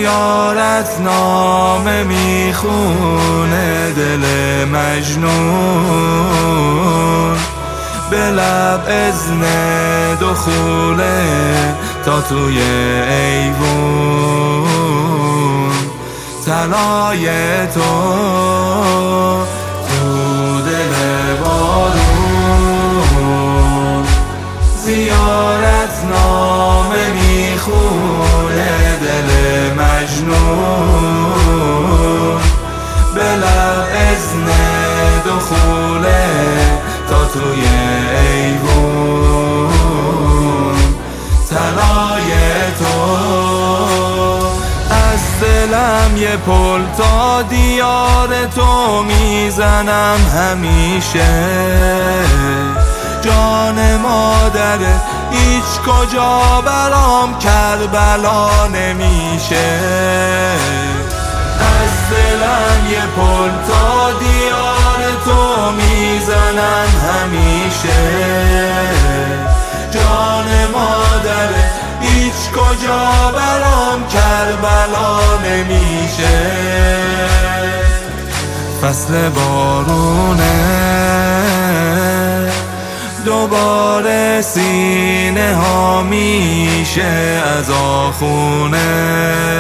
زیارت نامه میخونه دل مجنون، به لب اذن دخوله تا توی ایوون. طلای تو دل بارون، زیارت نامه میخونه دل مجنون، به لب اذن دخوله تا توی ایوون. طلای تو از دلم یه پل تا دیار تو میزنم همیشه، جان مادره هیچ کجا برام کربلا نمیشه. از دلم یه پل تا دیار تو میزنم همیشه، جان مادره هیچ کجا برام کربلا نمیشه. فصل بارونه دوباره سینه ها میشه از آخونه،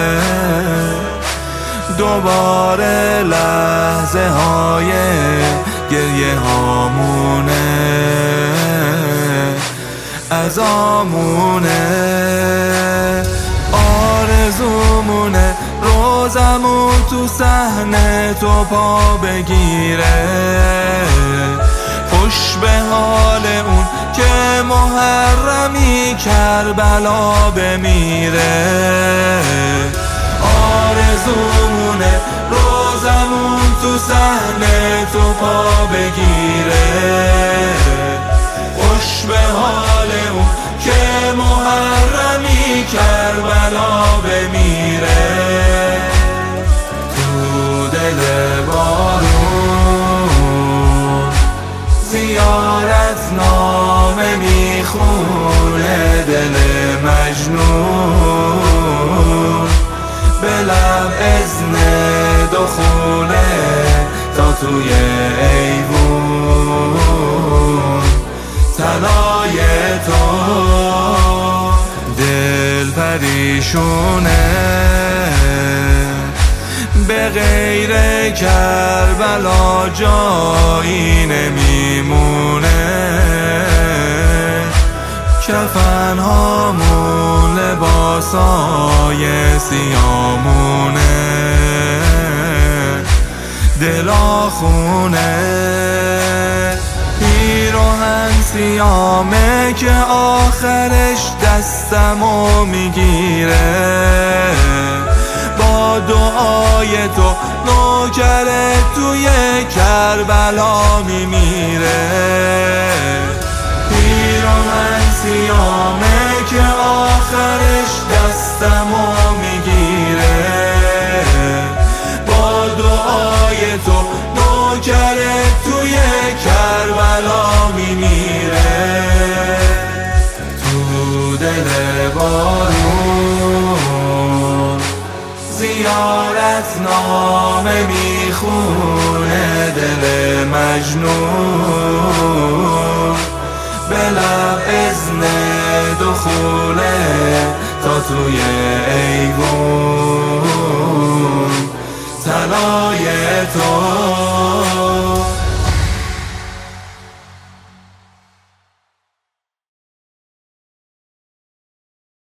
دوباره لحظه های گریه هامونه از آمونه. آرزومونه روزمون تو صحنه تو پا بگیره، خوش به حال اون که محرمی کربلا بمیره. آرزومونه روزمون تو صحنه تو پا بگیره، خوش به حال اون که محرمی کربلا بمیره. تو دل بارون زیارت نامه میخونه دل مجنون، به لب اذن دخوله تا توی ایوون. طلای تو دل پریشونه، به غیر کربلا جایی نمیمونه. کفن هامون لباسای سیامونه، دلا خونه پیراهن سیامه که آخرش دستمو میگیره. با دعای تو نوکر توی کربلا میمیره. پیراهن سیامه که آخرش دستمو میگیره، با دعای تو نوکر توی کربلا میمیره. تو دل بارون زیارت نامه میخونه دل مجنون، به لب اذن دخوله تا توی ایوون. طلای تو